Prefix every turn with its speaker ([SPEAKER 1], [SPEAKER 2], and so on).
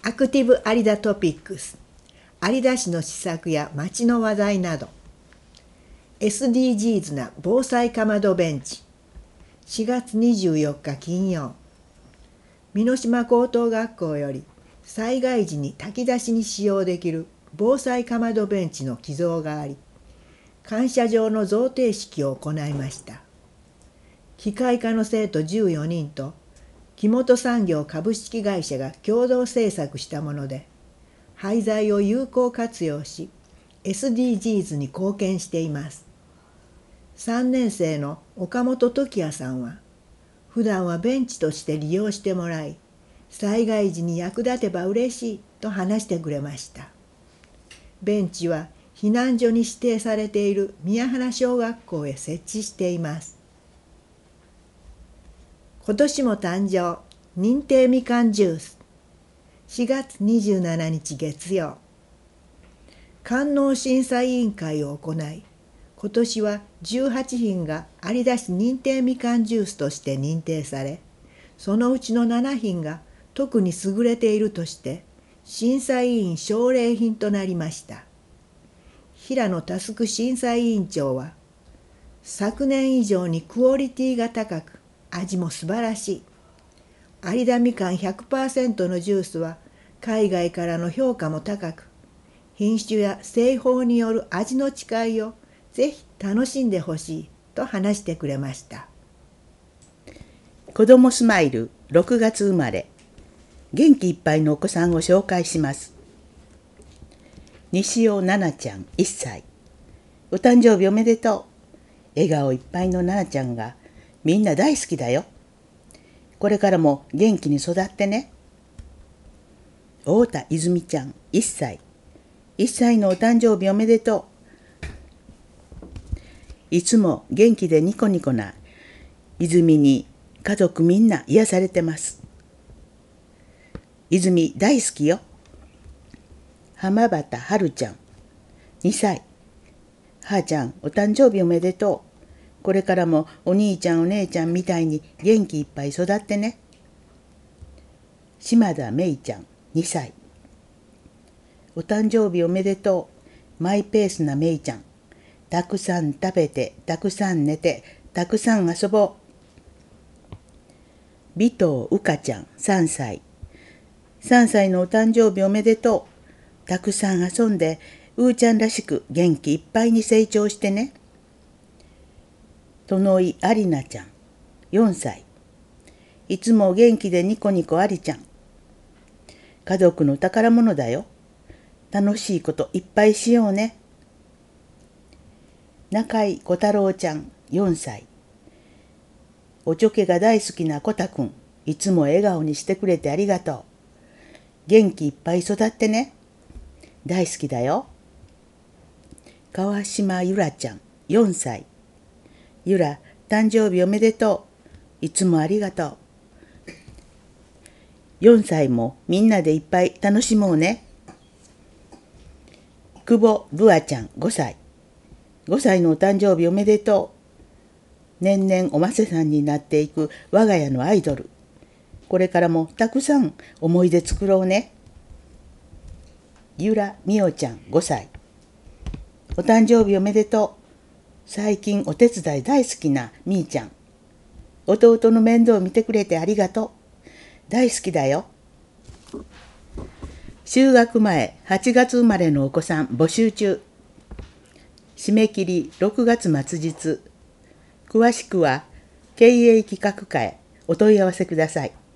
[SPEAKER 1] アクティブ有田トピックス、有田市の施策や町の話題など、SDGs な防災かまどベンチ、4月24日金曜、美濃島高等学校より災害時に炊き出しに使用できる防災かまどベンチの寄贈があり、感謝状の贈呈式を行いました。機械科の生徒14人と木本産業株式会社が共同制作したもので、廃材を有効活用し SDGs に貢献しています。3年生の岡本時也さんは、普段はベンチとして利用してもらい、災害時に役立てば嬉しいと話してくれました。ベンチは避難所に指定されている宮原小学校へ設置しています。今年も誕生、認定みかんジュース。4月27日月曜。官能審査委員会を行い、今年は18品が有田市認定みかんジュースとして認定され、そのうちの7品が特に優れているとして、審査委員奨励品となりました。平野佑審査委員長は、昨年以上にクオリティが高く、味も素晴らしい。有田みかん 100% のジュースは海外からの評価も高く、品種や製法による味の違いをぜひ楽しんでほしいと話してくれました。
[SPEAKER 2] 子どもスマイル6月生まれ、元気いっぱいのお子さんを紹介します。西尾奈々ちゃん1歳。お誕生日おめでとう。笑顔いっぱいの奈々ちゃんがみんな大好きだよ。これからも元気に育ってね。太田泉ちゃん1歳。1歳のお誕生日おめでとう。いつも元気でニコニコな泉に家族みんな癒されてます。泉大好きよ。浜端春ちゃん2歳。はーちゃんお誕生日おめでとう。これからもお兄ちゃんお姉ちゃんみたいに元気いっぱい育ってね。島田めいちゃん2歳。お誕生日おめでとう。マイペースなめいちゃん。たくさん食べて、たくさん寝て、たくさん遊ぼう。尾藤うかちゃん3歳。3歳のお誕生日おめでとう。たくさん遊んで、うーちゃんらしく元気いっぱいに成長してね。殿井ありなちゃん4歳。いつも元気でニコニコありちゃん。家族の宝物だよ。楽しいこといっぱいしようね。中井小太郎ちゃん4歳。おちょけが大好きなこたくん。いつも笑顔にしてくれてありがとう。元気いっぱい育ってね。大好きだよ。川島ゆらちゃん4歳。ゆら、誕生日おめでとう。いつもありがとう。4歳もみんなでいっぱい楽しもうね。久保ぶあちゃん5歳。5歳のお誕生日おめでとう。年々おませさんになっていく我が家のアイドル。これからもたくさん思い出作ろうね。ゆらみおちゃん5歳。お誕生日おめでとう。最近お手伝い大好きなみーちゃん。弟の面倒を見てくれてありがとう。大好きだよ。就学前8月生まれのお子さん募集中。締め切り6月末日。詳しくは経営企画課へお問い合わせください。